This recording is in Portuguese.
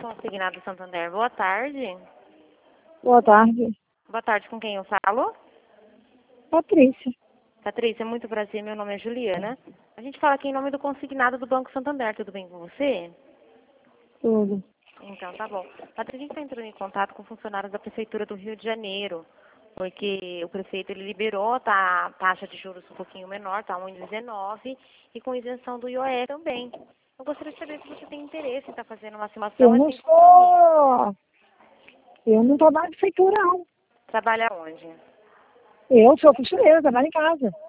Consignado Santander, boa tarde. Boa tarde. Boa tarde, com quem eu falo? Patrícia. Patrícia, muito prazer, meu nome é Juliana. A gente fala aqui em nome do consignado do Banco Santander, tudo bem com você? Tudo. Então, tá bom. Patrícia, a gente está entrando em contato com funcionários da Prefeitura do Rio de Janeiro, porque o prefeito ele liberou a taxa de juros um pouquinho menor, tá 1,19, e com isenção do IOE também. Eu gostaria de saber se você tem interesse em estar fazendo uma simulação. Eu não trabalho em prefeitura, não. Trabalha onde? Eu sou costureira, trabalho em casa.